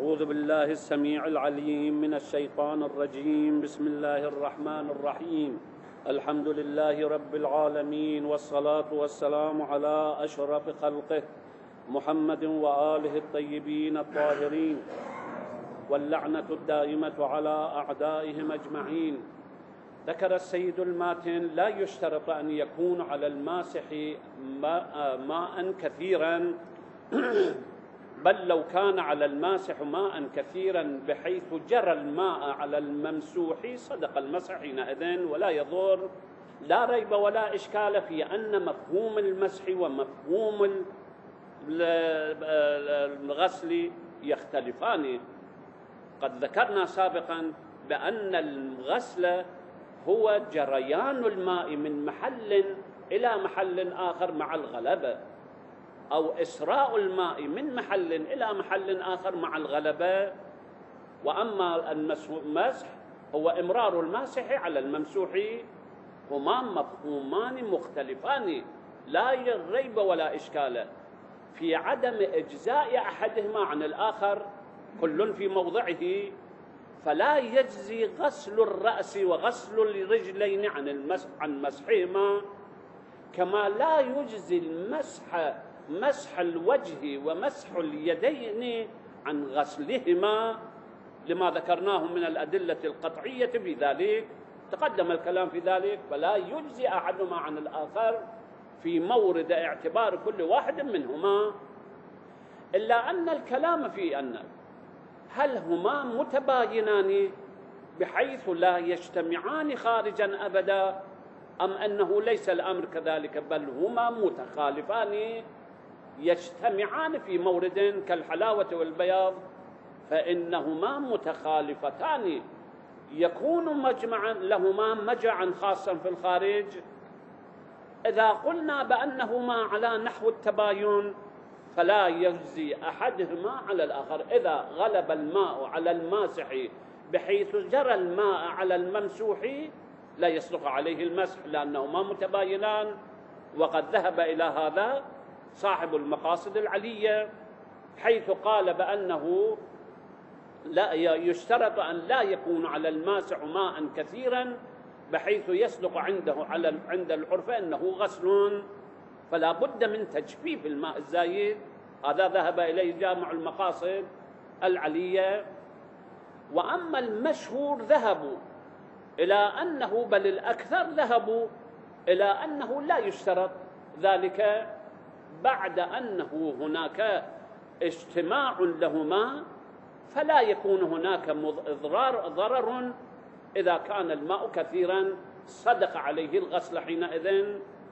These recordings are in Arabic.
أعوذ بالله السميع العليم من الشيطان الرجيم. بسم الله الرحمن الرحيم. الحمد لله رب العالمين، والصلاة والسلام على أشرف خلقه محمد وآله الطيبين الطاهرين، واللعنة الدائمة على أعدائهم أجمعين. ذكر السيد الماتن: لا يشترط أن يكون على الماسح ماء كثيرا، بل لو كان على الماسح ماء كثيرا بحيث جرى الماء على الممسوح صدق المسح حينئذ ولا يضر. لا ريب ولا إشكال في أن مفهوم المسح ومفهوم الغسل يختلفان. قد ذكرنا سابقا بأن الغسل هو جريان الماء من محل إلى محل آخر مع الغلبة، أو إسراء الماء من محل إلى محل آخر مع الغلبة. وأما المسح هو إمرار الماسح على الممسوح. هما مفهومان مختلفان، لا ريب ولا إشكال في عدم إجزاء أحدهما عن الآخر، كل في موضعه. فلا يجزي غسل الرأس وغسل الرجلين عن مسحهما، كما لا يجزي مسح الوجه ومسح اليدين عن غسلهما، لما ذكرناه من الأدلة القطعية في ذلك، تقدم الكلام في ذلك. فلا يجزي أحدهما عن الآخر في مورد اعتبار كل واحد منهما، إلا أن الكلام في أن هل هما متباينان بحيث لا يجتمعان خارجا أبدا، أم أنه ليس الأمر كذلك، بل هما متخالفان يجتمعان في مورد كالحلاوة والبياض، فإنهما متخالفتان يكون مجمعا لهما مجعا خاصا في الخارج. إذا قلنا بأنهما على نحو التباين فلا يجزي أحدهما على الآخر. إذا غلب الماء على الماسح بحيث جرى الماء على الممسوح لا يصدق عليه المسح، لأنهما متباينان. وقد ذهب إلى هذا صاحب المقاصد العلية، حيث قال بأنه لا يشترط أن لا يكون على الماسح ماء كثيرا بحيث يصدق عند العرف أنه غسل، فلا بد من تجفيف الماء الزايد. هذا ذهب إليه جامع المقاصد العلية. وأما المشهور ذهبوا إلى أنه، بل الأكثر ذهبوا إلى أنه لا يشترط ذلك، بعد أنه هناك اجتماع لهما فلا يكون هناك ضرر إذا كان الماء كثيرا صدق عليه الغسل حينئذ.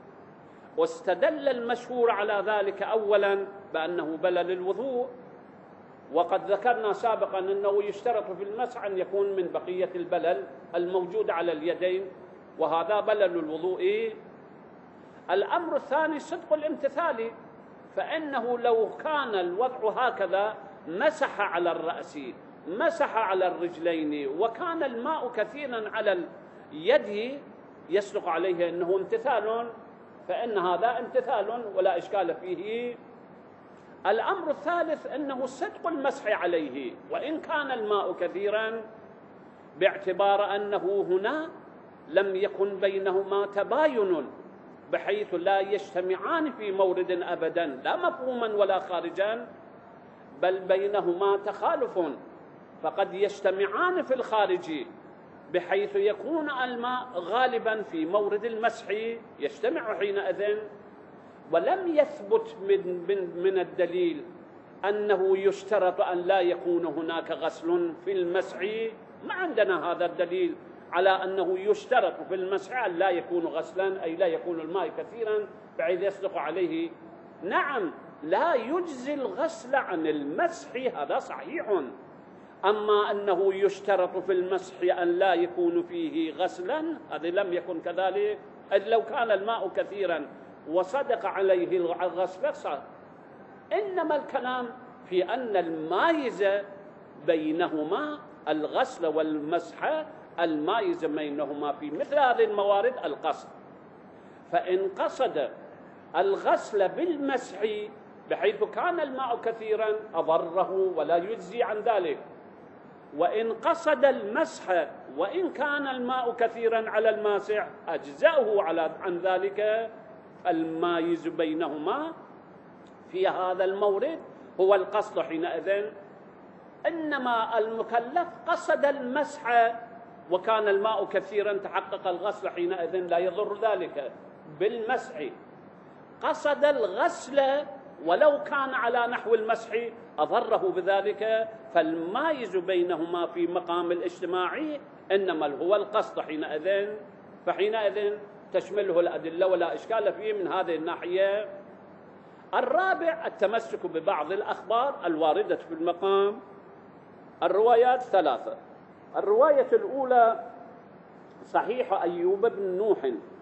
واستدل المشهور على ذلك أولا بأنه بلل الوضوء، وقد ذكرنا سابقا أنه يشترط في المسح أن يكون من بقية البلل الموجود على اليدين، وهذا بلل الوضوء. الأمر الثاني صدق الامتثال، فإنه لو كان الوضع هكذا مسح على الرأس مسح على الرجلين وكان الماء كثيرا على اليد يصدق عليه أنه امتثال، فإن هذا امتثال ولا إشكال فيه. الأمر الثالث أنه صدق المسح عليه وإن كان الماء كثيرا، باعتبار أنه هنا لم يكن بينهما تباين بحيث لا يجتمعان في مورد أبدا، لا مفهوما ولا خارجا، بل بينهما تخالف، فقد يجتمعان في الخارج بحيث يكون الماء غالبا في مورد المسح يجتمع حينئذ. ولم يثبت من الدليل أنه يشترط أن لا يكون هناك غسل في المسح. ما عندنا هذا الدليل على أنه يشترط في المسح أن لا يكون غسلا، أي لا يكون الماء كثيرا بحيث يصدق عليه. نعم، لا يجزي الغسل عن المسح، هذا صحيح. أما أنه يشترط في المسح أن لا يكون فيه غسلا، هذا لم يكن كذلك. إذ لو كان الماء كثيرا وصدق عليه الغسل صار. إنما الكلام في أن المايز بينهما الغسل والمسح، المايز بينهما في مثل هذه الموارد القصد. فإن قصد الغسل بالمسح بحيث كان الماء كثيرا أضره ولا يجزي عن ذلك، وإن قصد المسح وإن كان الماء كثيرا على الماسح أجزأه عن ذلك. المايز بينهما في هذا المورد هو القصد حينئذ. إنما المكلف قصد المسح وكان الماء كثيرا تحقق الغسل، حينئذ لا يضر ذلك بالمسح. قصد الغسل ولو كان على نحو المسح أضره بذلك، فالمايز بينهما في مقام الاجتماعي إنما هو القصد حينئذ، فحينئذ تشمله الأدلة ولا إشكال فيه من هذه الناحية. الرابع التمسك ببعض الأخبار الواردة في المقام. الروايات ثلاثة. الرواية الأولى صحيح أيوب بن نوح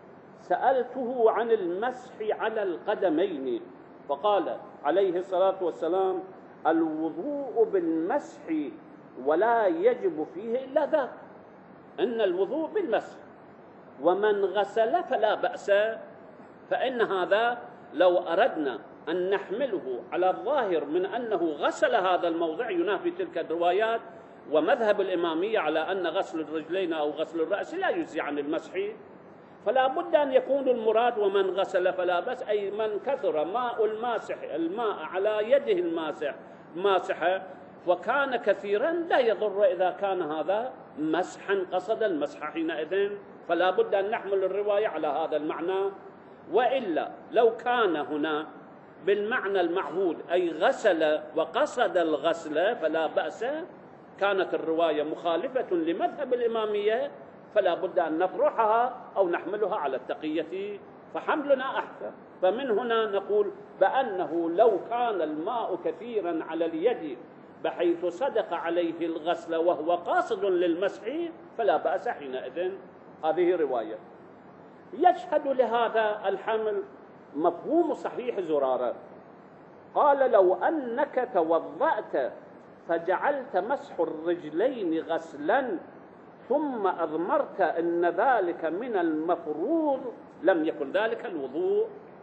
سألته عن المسح على القدمين فقال عليه الصلاة والسلام: الوضوء بالمسح ولا يجب فيه إلا ذاك. إن الوضوء بالمسح، ومن غسل فلا بأس. فإن هذا لو أردنا أن نحمله على الظاهر من أنه غسل هذا الموضع ينافي تلك الروايات، ومذهب الإمامية على أن غسل الرجلين أو غسل الرأس لا يجزي عن المسح، فلا بد أن يكون المراد ومن غسل فلا بأس، أي من كثر ماء الماء على يده ماسحة وكان كثيرا لا يضر إذا كان هذا مسحا قصد المسح حينئذ، فلا بد أن نحمل الرواية على هذا المعنى. وإلا لو كان هنا بالمعنى المعهود أي غسل وقصد الغسل فلا بأس، كانت الرواية مخالفة لمذهب الإمامية، فلا بد أن نطرحها أو نحملها على التقية، فحملنا أحسن. فمن هنا نقول بأنه لو كان الماء كثيرا على اليد بحيث صدق عليه الغسل وهو قاصد للمسح فلا بأس حينئذ. هذه رواية. يشهد لهذا الحمل مفهوم صحيح زرارة، قال: لو أنك توضأت فجعلت مسح الرجلين غسلا ثم أضمرت أن ذلك من المفروض لم يكن ذلك الوضوء.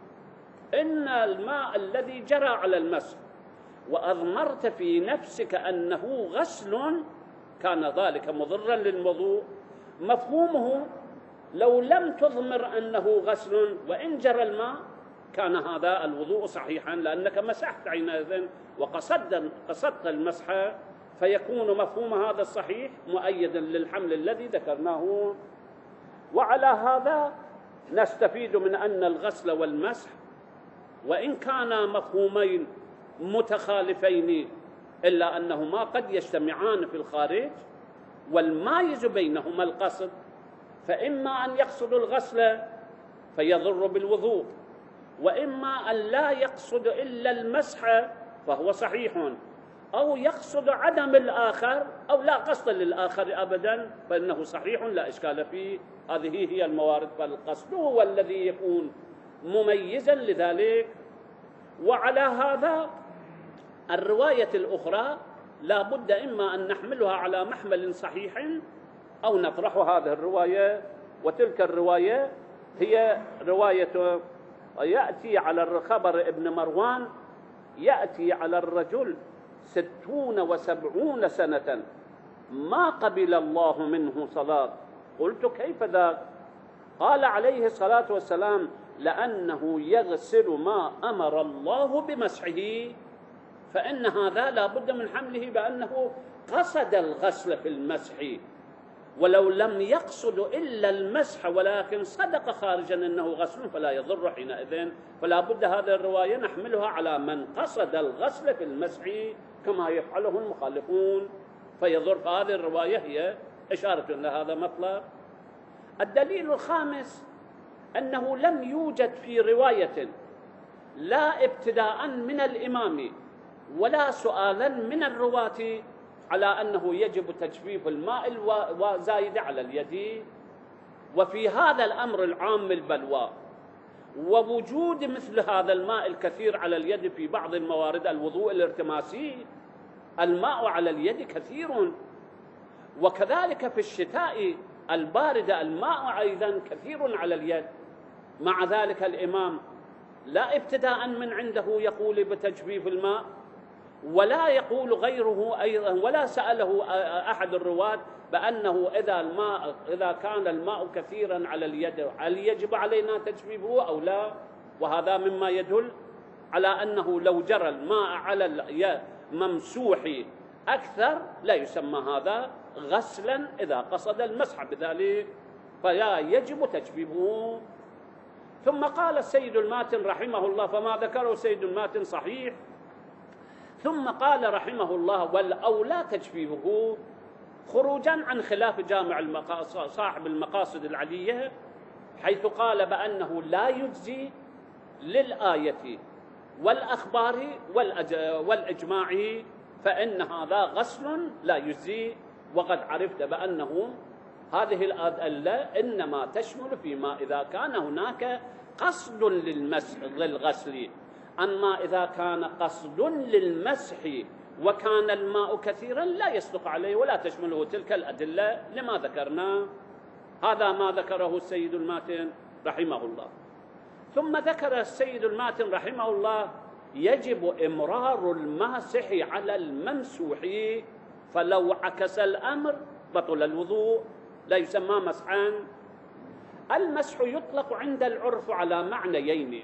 إن الماء الذي جرى على المسح وأضمرت في نفسك أنه غسل كان ذلك مضرا للوضوء. مفهومه لو لم تضمر أنه غسل وإن جرى الماء كان هذا الوضوء صحيحا، لأنك مسحت حينئذ وقصدت المسح، فيكون مفهوم هذا الصحيح مؤيدا للحمل الذي ذكرناه. وعلى هذا نستفيد من أن الغسل والمسح وإن كانا مفهومين متخالفين إلا أنهما قد يجتمعان في الخارج، والمايز بينهما القصد، فإما أن يقصد الغسل فيضر بالوضوء، وإما أن لا يقصد إلا المسح فهو صحيح، أو يقصد عدم الآخر أو لا قصد للآخر أبدا فإنه صحيح لا إشكال فيه. هذه هي الموارد، فالقصد هو الذي يكون مميزا لذلك. وعلى هذا الرواية الأخرى لا بد إما أن نحملها على محمل صحيح أو نطرح هذه الرواية. وتلك الرواية هي رواية يأتي على خبر ابن مروان: يأتي على الرجل 60 و70 سنة ما قبل الله منه صلاة. قلت: كيف ذاك؟ قال عليه الصلاة والسلام: لأنه يغسل ما أمر الله بمسحه. فإن هذا لا بد من حمله بأنه قصد الغسل في المسح، ولو لم يقصد إلا المسح ولكن صدق خارجا أنه غسل فلا يضر حينئذ. فلا بد هذه الرواية نحملها على من قصد الغسل في المسح كما يفعله المخالفون فيضر. فهذه الرواية هي إشارة إلى هذا مطلب. الدليل الخامس أنه لم يوجد في رواية لا ابتداء من الإمام ولا سؤالا من الرواة على أنه يجب تجفيف الماء الزايد على اليد. وفي هذا الأمر العام البلوى ووجود مثل هذا الماء الكثير على اليد في بعض الموارد الوضوء الارتماسي، الماء على اليد كثير، وكذلك في الشتاء الباردة الماء أيضا كثير على اليد. مع ذلك الإمام لا ابتداء من عنده يقول بتجفيف الماء، ولا يقول غيره أيضا، ولا سأله أحد الرواة بأنه إذا كان الماء كثيرا على اليد هل يجب علينا تجفيفه أو لا؟ وهذا مما يدل على أنه لو جرى الماء على الممسوح أكثر لا يسمى هذا غسلا إذا قصد المسح بذلك، فلا يجب تجفيفه. ثم قال السيد الماتن رحمه الله، فما ذكره السيد الماتن صحيح، ثم قال رحمه الله: والأولى تجفيفه، خروجا عن خلاف جامع صاحب المقاصد العلية، حيث قال بأنه لا يجزي للآية والأخبار والإجماع، فإن هذا غسل لا يجزي. وقد عرفت بأنه هذه الأدلة إنما تشمل فيما إذا كان هناك قصد للغسل، أما إذا كان قصد للمسح وكان الماء كثيرا لا يصدق عليه ولا تشمله تلك الأدلة لما ذكرنا. هذا ما ذكره السيد الماتن رحمه الله. ثم ذكر السيد الماتن رحمه الله: يجب إمرار الماسح على الممسوح، فلو عكس الأمر بطل الوضوء، لا يسمى مسحا. المسح يطلق عند العرف على معنيين: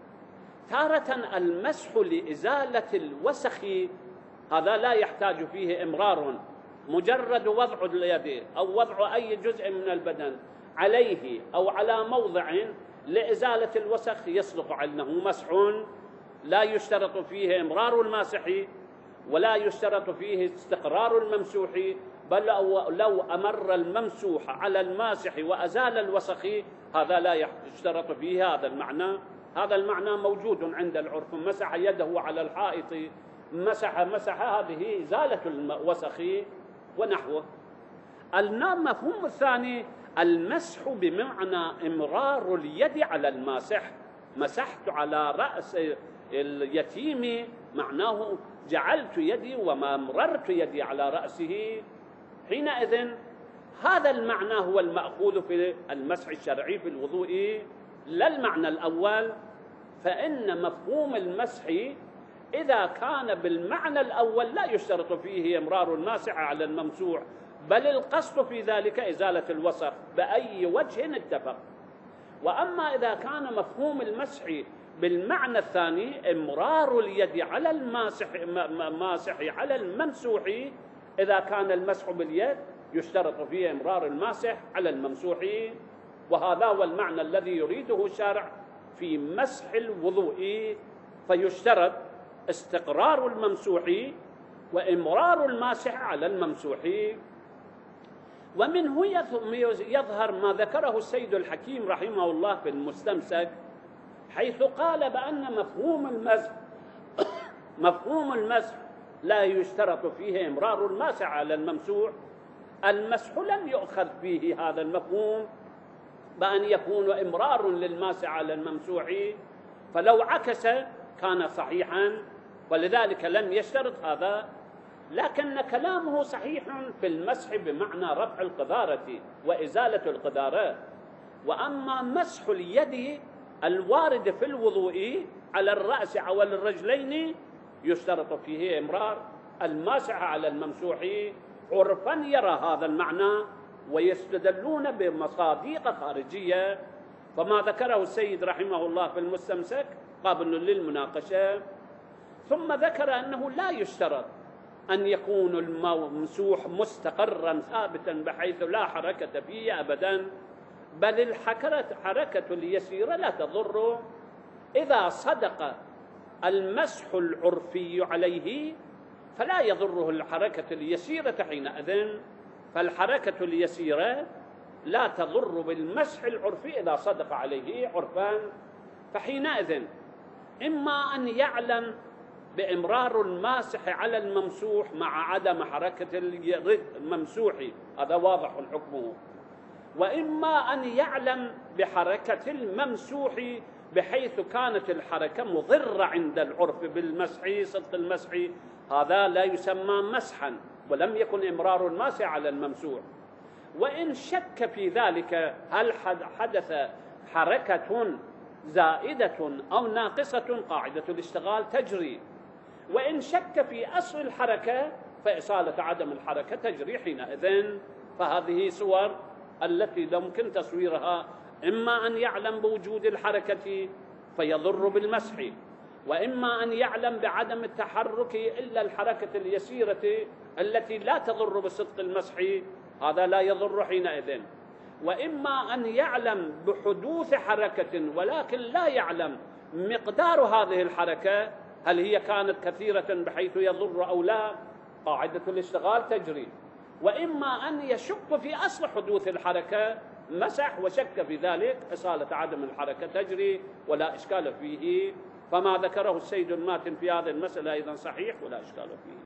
تارة المسح لإزالة الوسخ، هذا لا يحتاج فيه إمرار، مجرد وضع اليد أو وضع أي جزء من البدن عليه أو على موضع لإزالة الوسخ يصدق عنه مسح، لا يشترط فيه إمرار الماسح ولا يشترط فيه استقرار الممسوح، بل لو أمر الممسوح على الماسح وأزال الوسخ هذا لا يشترط فيه هذا المعنى. هذا المعنى موجود عند العرف: مسح يده على الحائط، مسح هذه إزالة الوسخ ونحوه. المفهوم الثاني: المسح بمعنى إمرار اليد على الماسح، مسحت على رأس اليتيم معناه جعلت يدي وما مررت يدي على رأسه. حينئذ هذا المعنى هو المأخوذ في المسح الشرعي في الوضوء، لا المعنى الأول، فإن مفهوم المسح إذا كان بالمعنى الأول لا يشترط فيه إمرار الماسح على الممسوح، بل القصد في ذلك إزالة الوسخ بأي وجه اتفق. وأما إذا كان مفهوم المسح بالمعنى الثاني إمرار اليد على الماسح على الممسوح، إذا كان المسح باليد يشترط فيه إمرار الماسح على الممسوح، وهذا هو المعنى الذي يريده الشارع في مسح الوضوء، فيشترط استقرار الممسوح وإمرار الماسح على الممسوح. ومنه يظهر ما ذكره السيد الحكيم رحمه الله في المستمسك، حيث قال بأن مفهوم المسح لا يشترط فيه إمرار الماسح على الممسوح. المسح لم يؤخذ فيه هذا المفهوم بأن يكون إمرار للماسح على الممسوح، فلو عكس كان صحيحا، ولذلك لم يشترط هذا. لكن كلامه صحيح في المسح بمعنى رفع القذارة وإزالة القذارة. وأما مسح اليد الوارد في الوضوء على الرأس أو الرجلين يشترط فيه إمرار الماسح على الممسوح. عرفا يرى هذا المعنى ويستدلون بمصادق خارجية، فما ذكره السيد رحمه الله في المستمسك قابل للمناقشة. ثم ذكر أنه لا يشترط أن يكون الممسوح مستقرا ثابتا بحيث لا حركة فيه أبدا، بل الحركة اليسيرة لا تضر. إذا صدق المسح العرفي عليه فلا يضره الحركة اليسيرة حينئذ، فالحركة اليسيرة لا تضر بالمسح العرفي إذا صدق عليه عرفا. فحينئذ إما أن يعلم بإمرار الماسح على الممسوح مع عدم حركة الممسوح، هذا واضح حكمه، وإما أن يعلم بحركة الممسوح بحيث كانت الحركة مضرة عند العرف بالمسح صدق المسح، هذا لا يسمى مسحا ولم يكن إمرار الماسح على الممسوح. وإن شك في ذلك هل حدث حركة زائدة أو ناقصة قاعدة الاشتغال تجري، وإن شك في أصل الحركة فإصالة عدم الحركة تجري حينئذ. فهذه صور التي يمكن تصويرها، إما أن يعلم بوجود الحركة فيضر بالمسح، وإما أن يعلم بعدم التحرك إلا الحركة اليسيرة التي لا تضر بصدق المسح، هذا لا يضر حينئذ، وإما أن يعلم بحدوث حركة ولكن لا يعلم مقدار هذه الحركة، هل هي كانت كثيرة بحيث يضر أو لا، قاعدة الاشتغال تجري، وإما أن يشك في أصل حدوث الحركة مسح وشك في ذلك، إصالة عدم الحركة تجري ولا إشكال فيه. فما ذكره السيد الماتن في هذه المسألة أيضا صحيح ولا إشكال فيه.